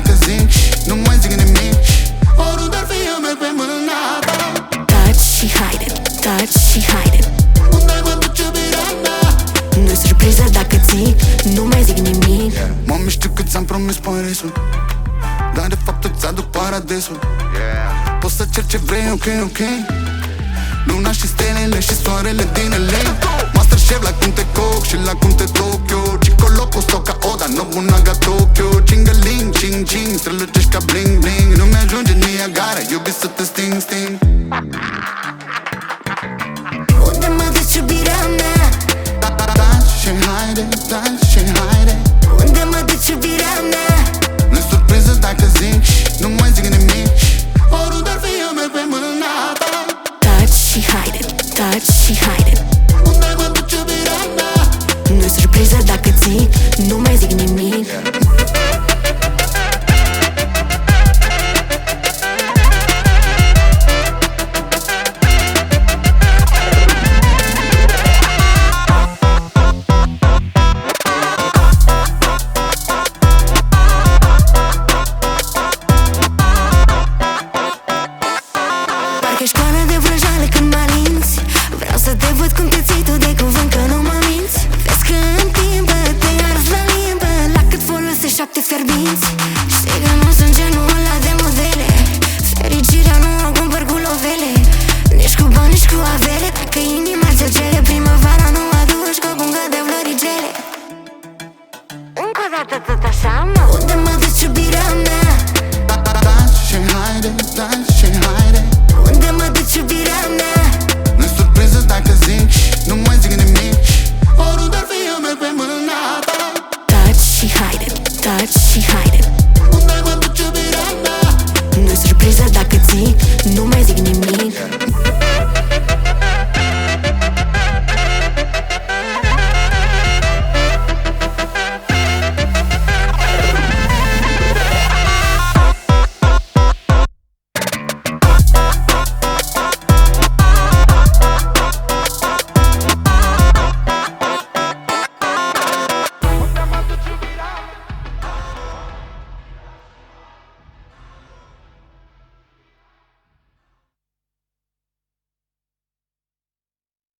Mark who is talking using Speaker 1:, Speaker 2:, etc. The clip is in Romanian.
Speaker 1: dacă zic nu mai zic nimic. Oriunde ar fi eu merg pe mâna ta.
Speaker 2: Taci și haide, taci și haide.
Speaker 1: Unde mă duce iubirea mea?
Speaker 2: Nu-i surpriză dacă zic, nu mai zic nimic.
Speaker 1: Mami, știu că ți-am promis Parisul, dar de fapt îți aduc paradisul. Poți să cer ce vrei, ok. Luna și stelele și soarele din LA. Masterchef la cum te coc și la cum te Tokyo. Chico loco, stoca Oda, Nobunaga Tokyo. Chingaling, ching ching, strălucești ca bling bling. Nu mi-ajunge Niagara, iubi să te sting.